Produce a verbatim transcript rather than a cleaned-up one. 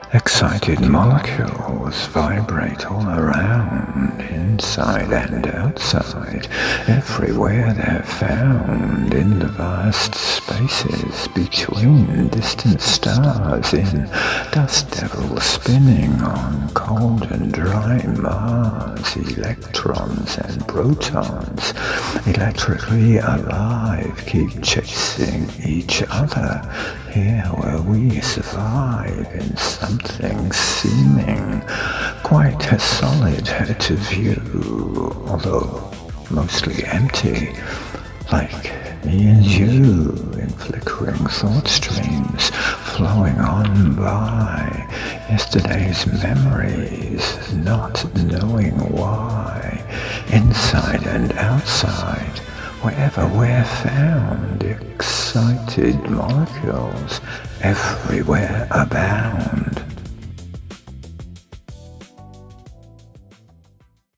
Excited molecules vibrate all around, inside and outside, everywhere they're found, in the vast spaces between distant stars, in dust devils spinning on cold and dry Mars, electrons and protons, electrically alive, keep chasing each other, here where we survive in something seeming quite as solid to view, although mostly empty, like me and you in flickering thought streams flowing on by, yesterday's memories, not knowing why, inside and outside, wherever we're found, excited molecules everywhere abound.